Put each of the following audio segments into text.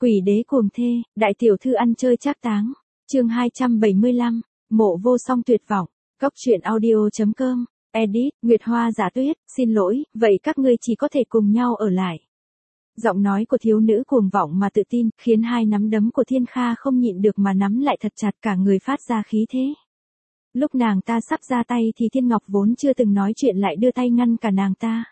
Quỷ đế cuồng thê, đại tiểu thư ăn chơi trác táng. Chương 275, Mộ Vô Song tuyệt vọng. Góc truyện audio.com. Edit, Nguyệt Hoa Giả Tuyết, xin lỗi, vậy các ngươi chỉ có thể cùng nhau ở lại. Giọng nói của thiếu nữ cuồng vọng mà tự tin, khiến hai nắm đấm của Thiên Kha không nhịn được mà nắm lại thật chặt, cả người phát ra khí thế. Lúc nàng ta sắp ra tay thì Thiên Ngọc vốn chưa từng nói chuyện lại đưa tay ngăn cả nàng ta.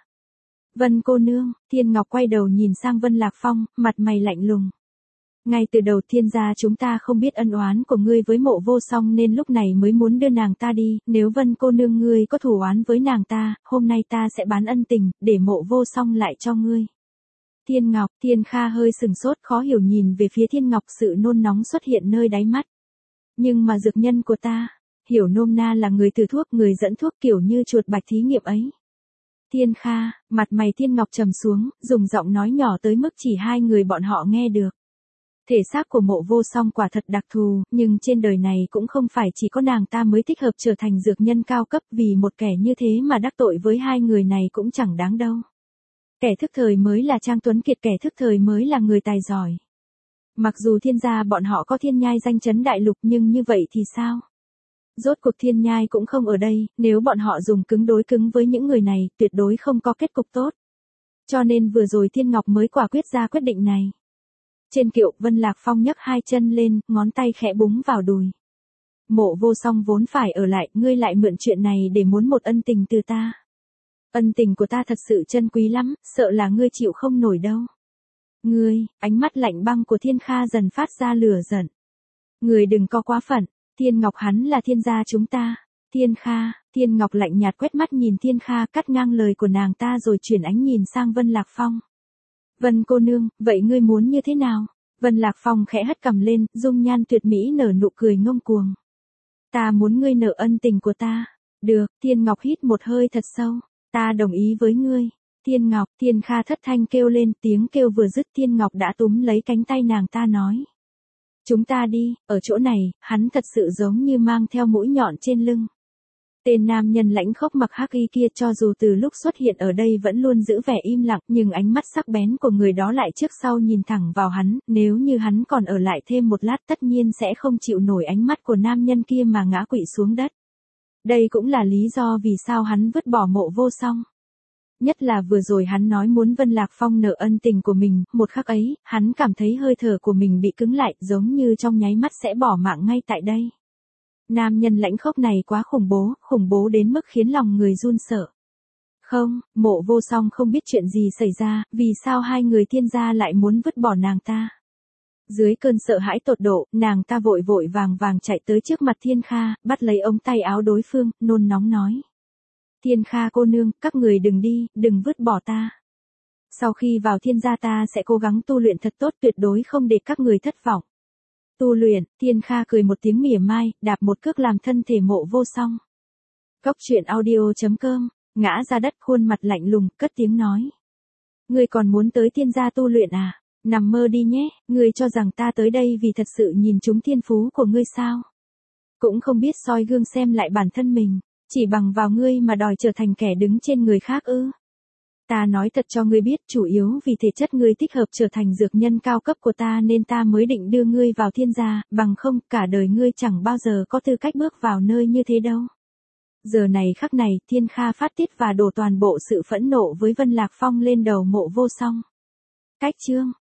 Vân cô nương, Thiên Ngọc quay đầu nhìn sang Vân Lạc Phong, mặt mày lạnh lùng. Ngay từ đầu Thiên gia chúng ta không biết ân oán của ngươi với Mộ Vô Song nên lúc này mới muốn đưa nàng ta đi, nếu Vân cô nương ngươi có thù oán với nàng ta, hôm nay ta sẽ bán ân tình, để Mộ Vô Song lại cho ngươi. Thiên Ngọc, Thiên Kha hơi sừng sốt khó hiểu nhìn về phía Thiên Ngọc, sự nôn nóng xuất hiện nơi đáy mắt. Nhưng mà dược nhân của ta, hiểu nôm na là người từ thuốc, người dẫn thuốc kiểu như chuột bạch thí nghiệm ấy. Thiên Kha, mặt mày Thiên Ngọc trầm xuống, dùng giọng nói nhỏ tới mức chỉ hai người bọn họ nghe được. Thể xác của Mộ Vô Song quả thật đặc thù, nhưng trên đời này cũng không phải chỉ có nàng ta mới thích hợp trở thành dược nhân cao cấp, vì một kẻ như thế mà đắc tội với hai người này cũng chẳng đáng đâu. Kẻ thức thời mới là Trang Tuấn Kiệt, kẻ thức thời mới là người tài giỏi. Mặc dù Thiên gia bọn họ có Thiên Nhai danh chấn đại lục nhưng như vậy thì sao? Rốt cuộc Thiên Nhai cũng không ở đây, nếu bọn họ dùng cứng đối cứng với những người này, tuyệt đối không có kết cục tốt. Cho nên vừa rồi Thiên Ngọc mới quả quyết ra quyết định này. Trên kiệu, Vân Lạc Phong nhấc hai chân lên, ngón tay khẽ búng vào đùi. Mộ Vô Song vốn phải ở lại, ngươi lại mượn chuyện này để muốn một ân tình từ ta. Ân tình của ta thật sự chân quý lắm, sợ là ngươi chịu không nổi đâu. Ngươi, ánh mắt lạnh băng của Thiên Kha dần phát ra lửa giận. Ngươi đừng có quá phận, Thiên Ngọc hắn là Thiên gia chúng ta. Thiên Kha, Thiên Ngọc lạnh nhạt quét mắt nhìn Thiên Kha, cắt ngang lời của nàng ta rồi chuyển ánh nhìn sang Vân Lạc Phong. Vân cô nương, vậy ngươi muốn như thế nào? Vân Lạc Phong khẽ hất cằm lên, dung nhan tuyệt mỹ nở nụ cười ngông cuồng. Ta muốn ngươi nợ ân tình của ta. Được, Thiên Ngọc hít một hơi thật sâu. Ta đồng ý với ngươi. Thiên Ngọc, Thiên Kha thất thanh kêu lên, tiếng kêu vừa dứt Thiên Ngọc đã túm lấy cánh tay nàng ta nói. Chúng ta đi, ở chỗ này, hắn thật sự giống như mang theo mũi nhọn trên lưng. Tên nam nhân lãnh khốc mặc hắc y kia cho dù từ lúc xuất hiện ở đây vẫn luôn giữ vẻ im lặng, nhưng ánh mắt sắc bén của người đó lại trước sau nhìn thẳng vào hắn, nếu như hắn còn ở lại thêm một lát tất nhiên sẽ không chịu nổi ánh mắt của nam nhân kia mà ngã quỵ xuống đất. Đây cũng là lý do vì sao hắn vứt bỏ Mộ Vô Song. Nhất là vừa rồi hắn nói muốn Vân Lạc Phong nợ ân tình của mình, một khắc ấy, hắn cảm thấy hơi thở của mình bị cứng lại, giống như trong nháy mắt sẽ bỏ mạng ngay tại đây. Nam nhân lãnh khốc này quá khủng bố đến mức khiến lòng người run sợ. Không, Mộ Vô Song không biết chuyện gì xảy ra, vì sao hai người Thiên gia lại muốn vứt bỏ nàng ta. Dưới cơn sợ hãi tột độ, nàng ta vội vàng chạy tới trước mặt Thiên Kha, bắt lấy ống tay áo đối phương, nôn nóng nói. Thiên Kha cô nương, các người đừng đi, đừng vứt bỏ ta. Sau khi vào Thiên gia ta sẽ cố gắng tu luyện thật tốt, tuyệt đối không để các người thất vọng. Tu luyện, Thiên Kha cười một tiếng mỉa mai, đạp một cước làm thân thể Mộ Vô Song. Góc truyện audio.com, ngã ra đất, khuôn mặt lạnh lùng, cất tiếng nói. Ngươi còn muốn tới Thiên gia tu luyện à? Nằm mơ đi nhé, ngươi cho rằng ta tới đây vì thật sự nhìn trúng thiên phú của ngươi sao? Cũng không biết soi gương xem lại bản thân mình, chỉ bằng vào ngươi mà đòi trở thành kẻ đứng trên người khác ư? Ta nói thật cho ngươi biết, chủ yếu vì thể chất ngươi thích hợp trở thành dược nhân cao cấp của ta nên ta mới định đưa ngươi vào Thiên gia, bằng không cả đời ngươi chẳng bao giờ có tư cách bước vào nơi như thế đâu. Giờ này khắc này, Thiên Kha phát tiết và đổ toàn bộ sự phẫn nộ với Vân Lạc Phong lên đầu Mộ Vô Song. Cách chương